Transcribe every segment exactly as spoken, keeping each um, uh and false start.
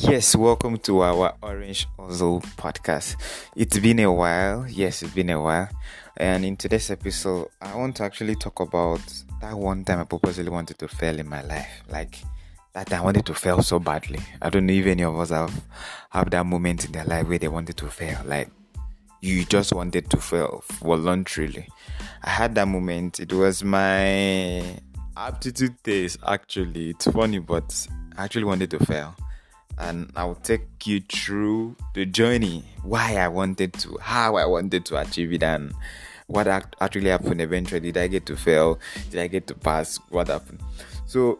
Yes, welcome to our Orange Ozzle podcast. It's been a while. Yes, it's been a while. And in today's episode, I want to actually talk about that one time I purposely wanted to fail in my life. Like that time I wanted to fail so badly. I don't know if any of us have have that moment in their life where they wanted to fail. Like you just wanted to fail voluntarily. I had that moment. It was my aptitude test actually. It's funny, but I actually wanted to fail. And I'll take you through the journey, why I wanted to, how I wanted to achieve it, and what act- actually happened eventually. Did I get to fail? Did I get to pass? What happened? So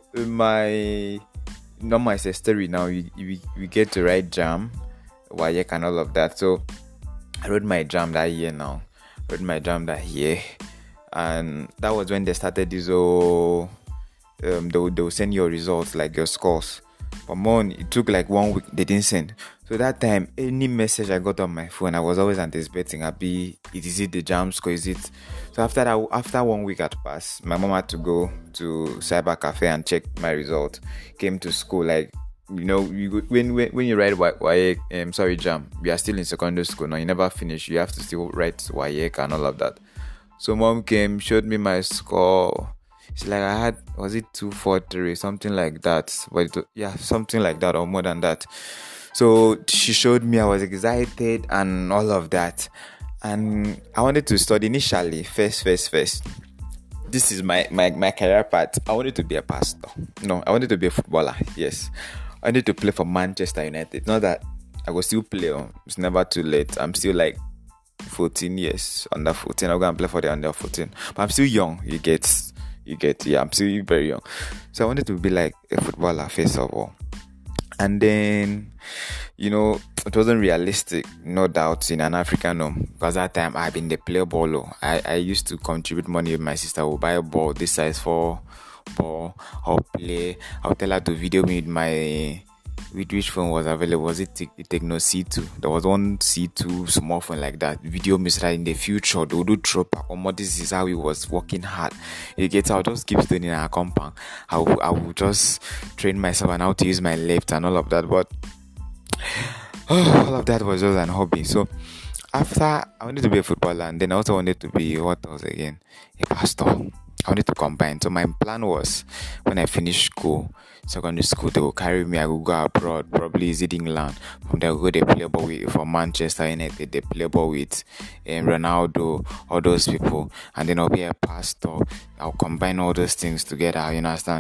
my normal story now, we, we, we get to write jam, WAEC and all of that. So I wrote my jam that year now. I wrote my jam that year. And that was when they started this whole, um, they, will- they will send your results, like your scores. But more, it took like one week, they didn't send. So that time, any message I got on my phone, I was always anticipating, I'd be, is it the jam score, is it? So after that, after one week had passed, my mom had to go to cyber cafe and check my result. Came to school, like, you know, you go, when, when when you write WAEC, um, sorry, jam, you are still in secondary school now, you never finish, you have to still write WAEC and all of that. So mom came, showed me my score. It's like I had, was it two four three, something like that. But it, yeah, something like that or more than that. So she showed me, I was excited and all of that. And I wanted to study initially, first, first, first. This is my, my, my career path. I wanted to be a pastor. No, I wanted to be a footballer. Yes. I wanted to play for Manchester United. Not that I will still play. Oh, it's never too late. I'm still like fourteen years, under fourteen. I'm going to play for the under fourteen. But I'm still young, you get... You get, yeah, I'm still very young. So I wanted to be like a footballer, first of all. And then, you know, it wasn't realistic, no doubt, in an African home. Because that time I've been the player ball. I, I used to contribute money with my sister. I would buy a ball this size for ball. I'll play. I'll tell her to video me with my... With which phone was available? Was it the Tecno C two? There was one C two small phone like that. Video me right in the future. They would do drop. Or this is how he was working hard. You get out, just keep studying in our compound. I will, I will just train myself and how to use my left and all of that. But oh, all of that was just an hobby. So after I wanted to be a footballer, and then I also wanted to be what else again? A pastor. I wanted to combine. So my plan was when I finish school, secondary school, they will carry me. I will go abroad, probably visit England. From there, I will go they play ball with for Manchester United. They play ball with um, Ronaldo, all those people, and then I'll be a pastor. I'll combine all those things together. You understand?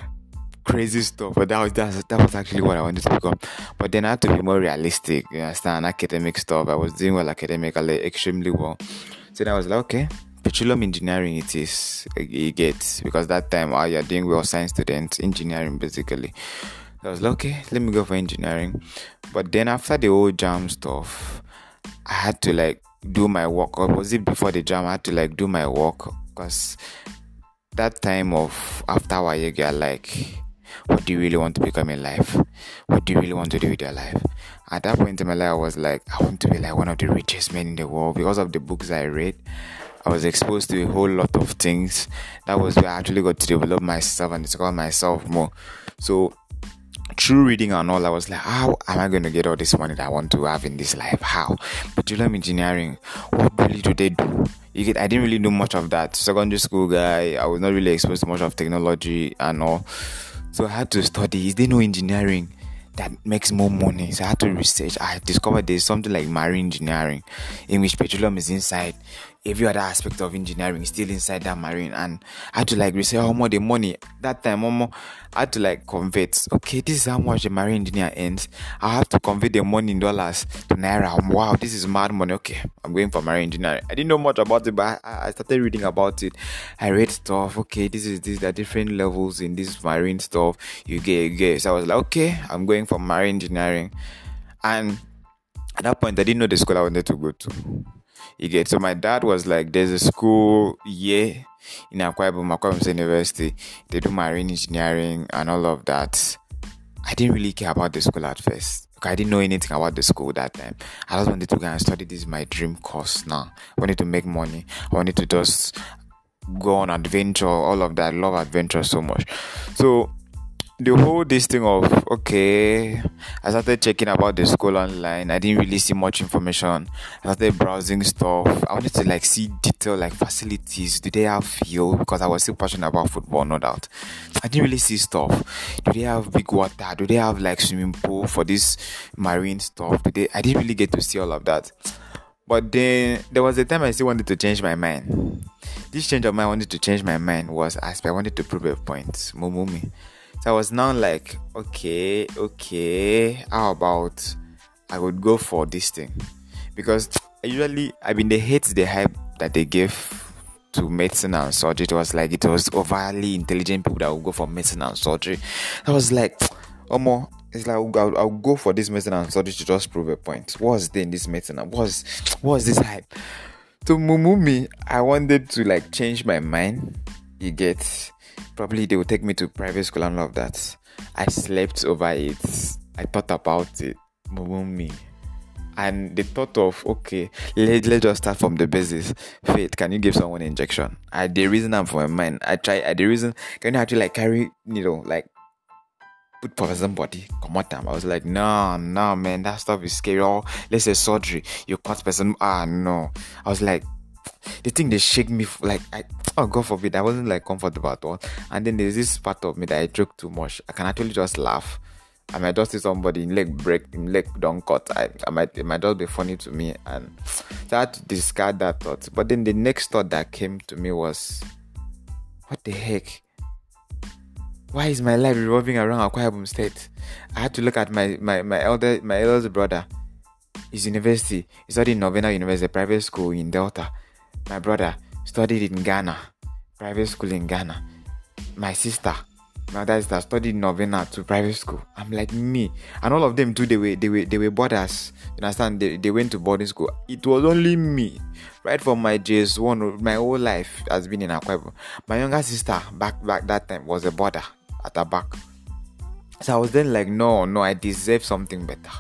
Crazy stuff, but that was that, that was actually what I wanted to become. But then I had to be more realistic. You understand? Academic stuff. I was doing well academically, extremely well. So then I was like, okay. Petroleum engineering it is, you get, because that time while you're doing well, science student, engineering basically. So I was like, okay, let me go for engineering. But then after the whole jam stuff, I had to like do my work. Or was it before the jam? I had to like do my work because that time of after WAEC, you're like, what do you really want to become in life? What do you really want to do with your life? At that point in my life, I was like, I want to be like one of the richest men in the world because of the books I read. I was exposed to a whole lot of things. That was where I actually got to develop myself and discover myself more. So through reading and all, I was like, how am I going to get all this money that I want to have in this life? How? Petroleum engineering, what really do they do? You get, I didn't really know much of that. Secondary school guy, I was not really exposed to much of technology and all. So I had to study. Is there no engineering that makes more money? So I had to research. I discovered there's something like marine engineering, in which petroleum is inside. Every other aspect of engineering is still inside that marine. And I had to like research how much the money. That time, Momo, I had to like convert. Okay, this is how much the marine engineer earns. I have to convert the money in dollars to naira. Wow, this is mad money. Okay, I'm going for marine engineering. I didn't know much about it, but I, I started reading about it. I read stuff. Okay, this is this. There are different levels in this marine stuff. You get, you get. So I was like, okay, I'm going for marine engineering. And at that point, I didn't know the school I wanted to go to. You get, so my dad was like, there's a school here in Akwa Ibom, Akwa Ibom University. They do marine engineering and all of that. I didn't really care about the school at first. I didn't know anything about the school that time. I just wanted to go and study. This is my dream course now. I wanted to make money. I wanted to just go on adventure, all of that. I love adventure so much. So the whole this thing of okay, I started checking about the school online. I didn't really see much information. I started browsing stuff. I wanted to like see detail like facilities. Do they have field? Because I was still passionate about football, no doubt. I didn't really see stuff. Do they have big water? Do they have like swimming pool for this marine stuff? Do they? I didn't really get to see all of that. But then there was a time I still wanted to change my mind. This change of mind I wanted to change my mind was as I wanted to prove a point. Mumumi. So I was now like, okay, okay, how about I would go for this thing? Because usually, I mean, they hate the hype that they give to medicine and surgery. It was like, it was overly intelligent people that would go for medicine and surgery. I was like, Omo, it's like, I'll, I'll go for this medicine and surgery to just prove a point. What's there in this medicine? What's, what's this hype? To Mumumi, I wanted to like change my mind. You get... Probably they would take me to private school and all of that. I slept over it. I thought about it. Me. And the thought of, okay, let, let's just start from the basis. Faith, can you give someone an injection? I the reason I'm for my mind. I try, I the reason, can you actually like carry, you know, like, put for somebody, come on time. I was like, no, no, man, that stuff is scary. Or let's say surgery, you cut person, ah, no. I was like, the thing they shake me like I oh God forbid I wasn't like comfortable at all. And then there's this part of me that I joke too much. I can actually just laugh. I might just see somebody in leg break, in leg don't cut. I, I might it might just be funny to me, and so I had to discard that thought. But then the next thought that came to me was, what the heck? Why is my life revolving around Akwa Ibom State? I had to look at my my my elder my eldest brother. His university. He studied in Novena University, a private school in Delta. My brother studied in Ghana, private school in Ghana. My sister, my other sister studied in Novena to private school. I'm like me, and all of them too. They were they were they were boarders. You understand? They they went to boarding school. It was only me, right from my J S one. My whole life has been in Akwa Ibom. My younger sister back back that time was a boarder at her back. So I was then like, no, no, I deserve something better.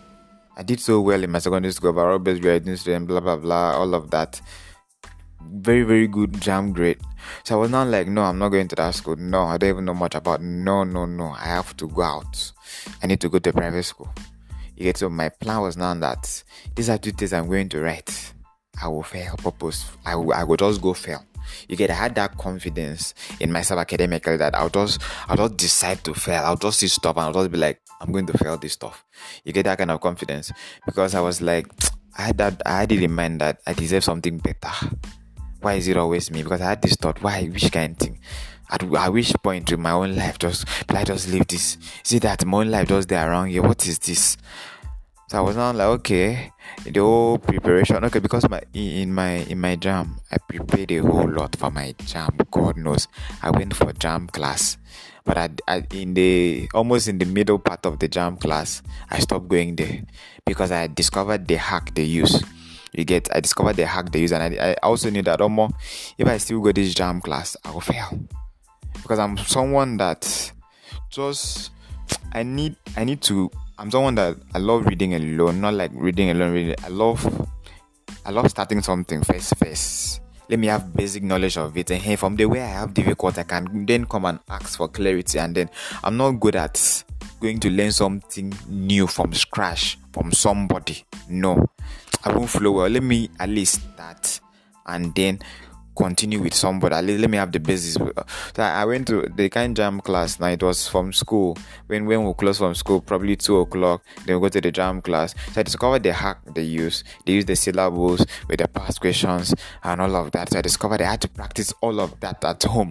I did so well in my secondary school, overall best grading student, blah blah blah, all of that. Very, very good jam grade. So I was not like, no, I'm not going to that school. No, I don't even know much about. No, no, no. I have to go out. I need to go to a private school. You get, so my plan was now that these are two things I'm going to write. I will fail. Purpose. I will. I will just go fail. You get, I had that confidence in myself academically that I'll just, I'll just decide to fail. I'll just see stuff and I'll just be like, I'm going to fail this stuff. You get that kind of confidence because I was like, I had that. I had it in mind that I deserve something better. Why is it always me? Because I had this thought, why, which kind of thing? At, at which point in my own life, just, will I just live this? Is it that my own life just there around here? What is this? So I was now like, okay, the whole preparation, okay, because my in my in my jam, I prepared a whole lot for my jam. God knows, I went for jam class, but I, I in the almost in the middle part of the jam class, I stopped going there because I discovered the hack they use. You get, I discovered the hack they use, and I, I also knew that almost if I still go this jam class, I will fail because I'm someone that just I need I need to. I'm someone that I love reading alone, not like reading alone. Reading. I love, I love starting something first. First, let me have basic knowledge of it, and hey, from the way I have difficult, I can then come and ask for clarity. And then I'm not good at going to learn something new from scratch from somebody. No, I won't flow well. Let me at least start, and then continue with somebody. At least let me have the basis. So I went to the kind jam class. Now it was from school. When when we close from school, probably two o'clock. Then we go to the jam class. So I discovered the hack they use. They use the syllables with the past questions and all of that. So I discovered I had to practice all of that at home.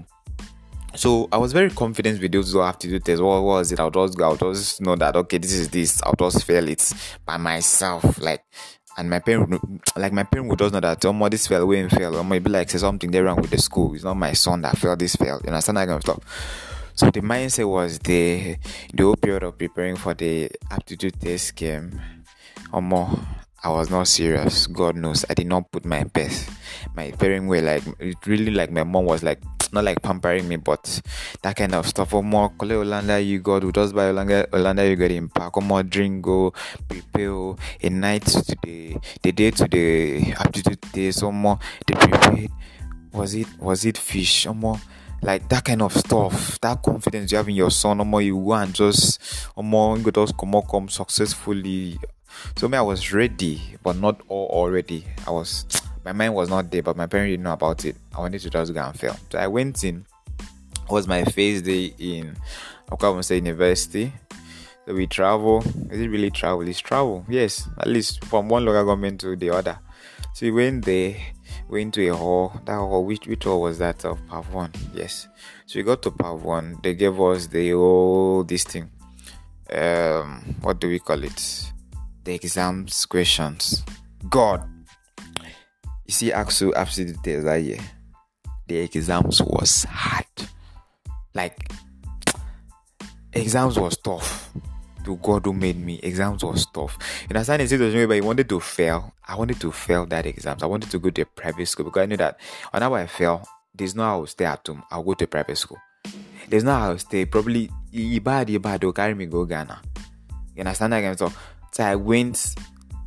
So I was very confident with those who have to do tests. What was it? I'll just go. I'll just know that okay, this is this. I'll just fail it by myself. Like. And my parent, like my parent would just know that, oh, my, this fell, we ain't fail. Or maybe like say something there wrong with the school. It's not my son that failed, this failed. You understand that kind of stuff. So the mindset was the the whole period of preparing for the aptitude test came. Or more, I was not serious. God knows, I did not put my best. My parents were like, it really like my mom was like, not like pampering me, but that kind of stuff. Or more, call Olanda, you got to just buy Olanda, Olanda, you got in pack. Or more, drink, go, prepare a night to the, the day to the aptitude test. Or more, they prepared. Was it, was it fish? Or more, Like that kind of stuff, that confidence you have in your son, or more you go and just, or more you go just come out come successfully. So me, I was ready, but not all already. I was, my mind was not there, but my parents didn't know about it. I wanted to just go and fail. So I went in. It was my first day in, I can't say university. So we travel. Is it really travel? It's travel. Yes, at least from one local government to the other. So we went there, went to a hall. That hall, which which hall was that of Pav one? Yes. So we got to Pav one. They gave us the whole this thing. Um, what do we call it? The exams questions. God, you see, actual absolute details that year. The exams was hard. Like exams was tough. To God who made me, exams was tough. You understand the situation where I wanted to fail. I wanted to fail that exams. I wanted to go to a private school because I knew that whenever I fail, there's no how I'll stay at home. I'll go to a private school. There's no how I'll stay. Probably Ibad Ibad will carry me go Ghana. You understand that game? So, so I went.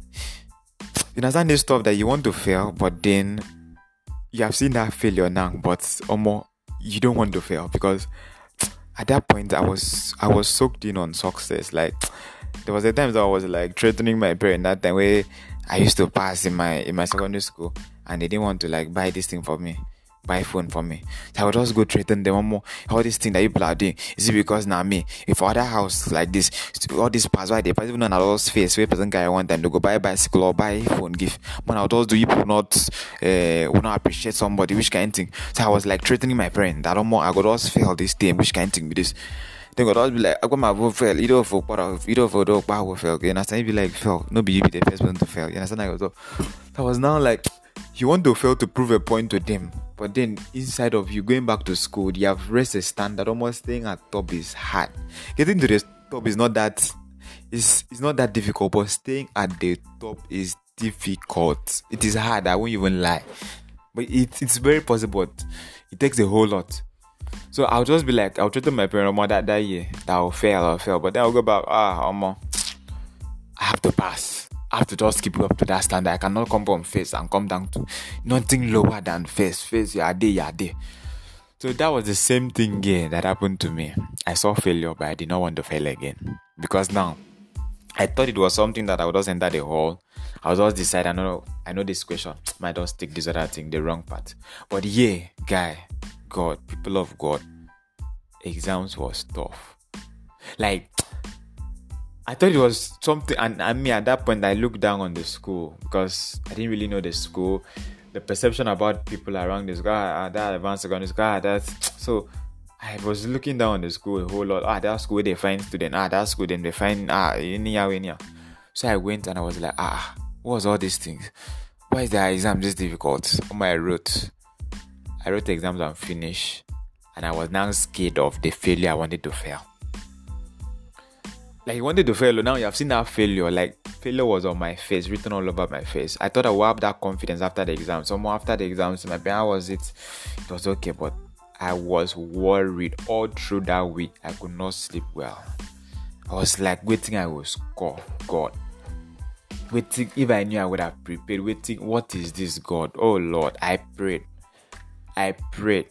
You understand this stuff that you want to fail, but then you have seen that failure now, but almost you don't want to fail because at that point I was I was soaked in on success. Like there was a time that I was like threatening my parents that time where I used to pass in my in my secondary school and they didn't want to like buy this thing for me, buy phone for me. So I would just go threaten them more. All this thing that people are doing, is it because now me? If other house like this, all this pass why they pass even on a lot's face where person guy one time to go buy bicycle or buy phone gift. But I would just do people not uh will not appreciate somebody, which kind of thing. So I was like threatening my parents that more I could just fail this thing, which kind of thing with this. Then God always be like, I got my vote fail, either for part of either for dog power fail. You understand? You be like fail, no be you be the first person to fail. You understand? I was so that was now like you want to fail to prove a point to them, but then inside of you going back to school, you have raised a standard. Almost staying at top is hard. Getting to the top is not that it's, it's not that difficult, but staying at the top is difficult. It is hard. I won't even lie, but it, it's very possible. It takes a whole lot. So I'll just be like, I'll threaten my parents more that that year that I'll fail, I'll fail, but then I'll go back. Ah, Omo, I have to pass. I have to just keep up to that standard. I cannot come from face and come down to nothing lower than face. Face, you are there, you are there. So that was the same thing here that happened to me. I saw failure, but I did not want to fail again. Because now, I thought it was something that I would just enter the hall. I would just decide, I know, I know this question. Might just take this other thing, the wrong part. But yeah, guy, God, people of God, exams was tough. Like, I thought it was something, and I mean, at that point, I looked down on the school because I didn't really know the school, the perception about people around the school, ah, that advanced secondary school, ah, that's so. I was looking down on the school a whole lot. Ah, that school they find student. Ah, that school then they find ah, anyhow, anyhow. So I went and I was like, ah, what was all these things? Why is the exam this difficult? Oh my, I wrote, I wrote the exams and finished, and I was now scared of the failure I wanted to fail. Like, you wanted to fail, now you have seen that failure. Like, failure was on my face, written all over my face. I thought I would have that confidence after the exam. So more after the exams, my parents was it, it was okay, but I was worried all through that week. I could not sleep well. I was like waiting, I will score. God, waiting. If I knew I would have prepared. Waiting. What is this, God? Oh Lord, I prayed. I prayed.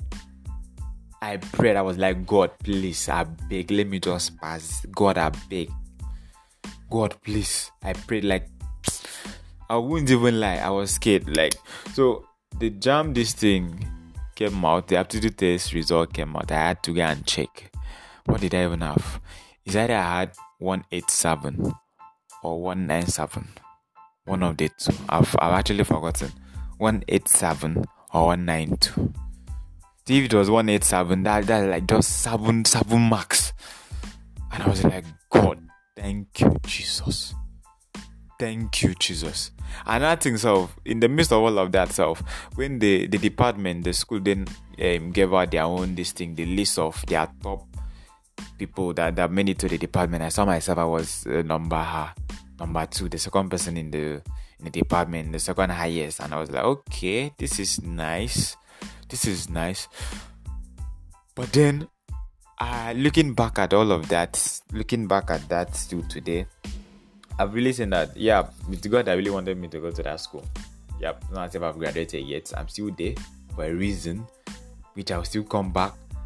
I prayed. I was like, God, please, I beg, let me just pass. God, I beg. God, please. I prayed like I wouldn't even lie. I was scared. Like, so the jam this thing came out. The aptitude test result came out. I had to go and check. What did I even have? Is either I had one eighty-seven or one ninety-seven. One of the two. I've I've actually forgotten. one eighty-seven or one ninety-two. If it was one eighty-seven, that that like just seven seven marks. And I was like, God, thank you, Jesus. Thank you, Jesus. Another thing, so in the midst of all of that, so when the, the department, the school then um, gave out their own this thing, the list of their top people that, that made it to the department, I saw myself, I was uh, number uh, number two, the second person in the in the department, the second highest, and I was like, okay, this is nice. This is nice. But then, uh, looking back at all of that, looking back at that still today, I've really seen that, yeah, with God, I really wanted me to go to that school. Yep, not as if I've graduated yet. I'm still there for a reason, which I'll still come back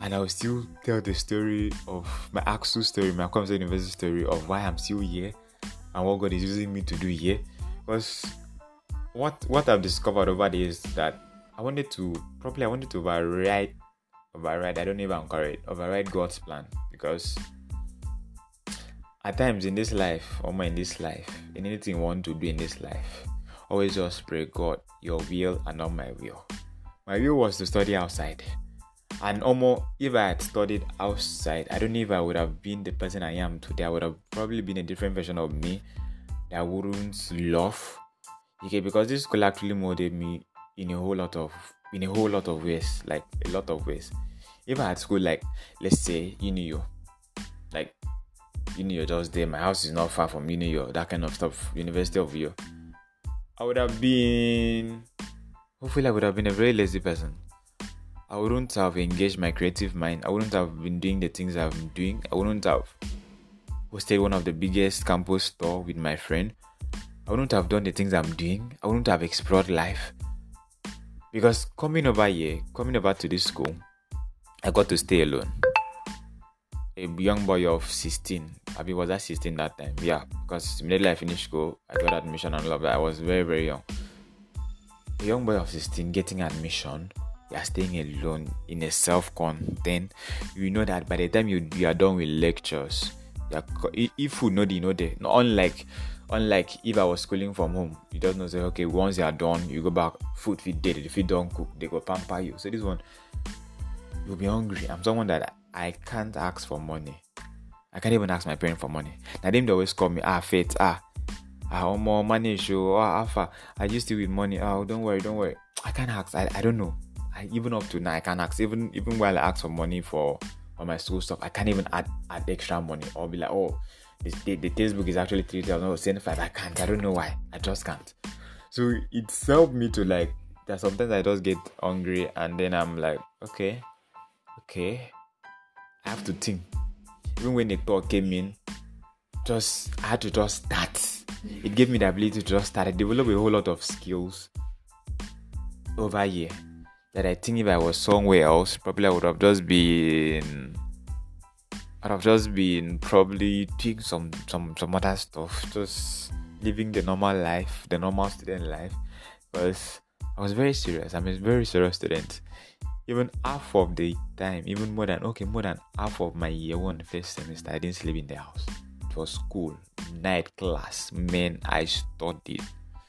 and I will still tell the story of my actual story, my Akwam State University story of why I'm still here and what God is using me to do here. Because what what I've discovered over the years is that I wanted to probably I wanted to override override I don't know if I'm correct override God's plan, because at times in this life, or more in this life, in anything you want to do in this life, always just pray, God, your will and not my will. My will was to study outside. And almost if I had studied outside, I don't know if I would have been the person I am today. I would have probably been a different version of me that I wouldn't love. Okay, because this school actually molded me in a whole lot of in a whole lot of ways, like a lot of ways. If I had school like, let's say, Uniyo, like Uniyo just there, my house is not far from Uniyo, that kind of stuff, University of Uyo, I would have been, hopefully I would have been a very lazy person. I wouldn't have engaged my creative mind. I wouldn't have been doing the things I'm doing. I wouldn't have hosted one of the biggest campus store with my friend. I wouldn't have done the things I'm doing. I wouldn't have explored life. Because coming over here, coming over to this school, I got to stay alone. A young boy of sixteen. I mean, was I sixteen that time? Yeah, because immediately I finished school, I got admission and all of that. I was very, very young. A young boy of sixteen getting admission, you are staying alone in a self-contained. You know that by the time you, you are done with lectures, are, if you know the you know the unlike unlike if I was schooling from home, you don't know say okay, once you are done, you go back, food feed dead. If you don't cook, they go pamper you. So this one, you'll be hungry. I'm someone that I can't ask for money. I can't even ask my parents for money. Now them they always call me ah Faith, ah ah more money show, ah alpha. I used to with money. Oh, don't worry, don't worry. I can't ask. I, I don't know. I, even up to now, I can't ask. Even even while I ask for money for, for my school stuff, I can't even add add extra money or be like, oh, this, the the textbook is actually three thousand or seventy five. I can't. I don't know why. I just can't. So it's helped me to like that. Sometimes I just get hungry and then I'm like, okay, okay, I have to think. Even when the thought came in, just I had to just start. It gave me the ability to just start. I developed a whole lot of skills over here that I think if I was somewhere else, probably I would have just been, I'd have just been probably doing some some some other stuff, just living the normal life, the normal student life. Because I was very serious. I'm a very serious student. Even half of the time, even more than okay, more than half of my year one first semester, I didn't sleep in the house. It was school, night class. Man, I studied.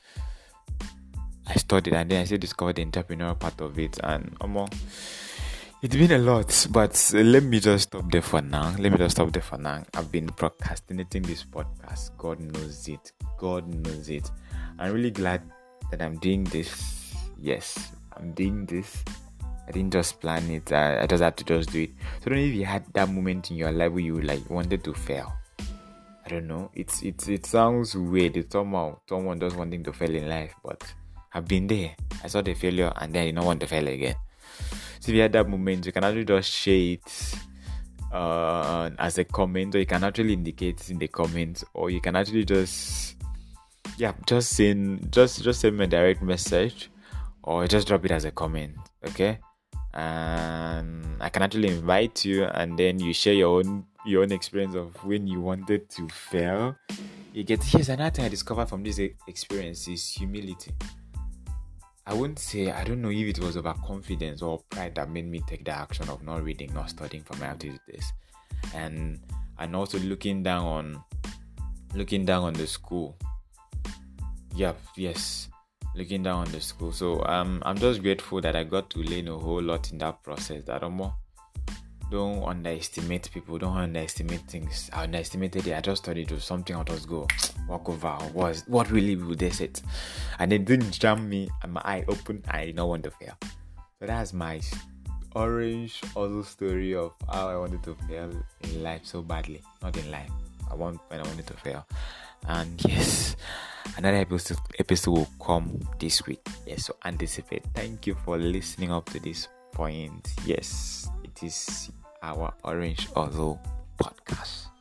I studied and then I still discovered the entrepreneurial part of it, and um, it's been a lot, but let me just stop there for now. Let me just stop there for now. I've been procrastinating this podcast. God knows it. God knows it. I'm really glad that I'm doing this. Yes, I'm doing this. I didn't just plan it. I, I just had to just do it. So I don't know if you had that moment in your life where you like wanted to fail. I don't know. It's it's it sounds weird. It's somehow someone just wanting to fail in life, but I've been there. I saw the failure and then I did not want to fail again. So if you had that moment, you can actually just share it uh, as a comment, or you can actually indicate it in the comments, or you can actually just yeah, just send just just send me a direct message, or just drop it as a comment. Okay, and I can actually invite you, and then you share your own your own experience of when you wanted to fail. You get here's another thing I discovered from this experience is humility. I wouldn't say, I don't know if it was overconfidence or pride that made me take the action of not reading, not studying for my activities, and and also looking down on looking down on the school. Yep, yes, looking down on the school. So um, I'm just grateful that I got to learn a whole lot in that process. That don't don't underestimate people, don't underestimate things. I underestimated it. I just thought it was something I'll just go walk over. What what really would they say? And it didn't jam me and my eye open. I did not want to fail. So that's my orange also story of how I wanted to fail in life so badly. Not in life. I want when I wanted to fail. And yes, another episode episode will come this week. Yes, so anticipate. Thank you for listening up to this point. Yes, it is our Orange Ozo podcast.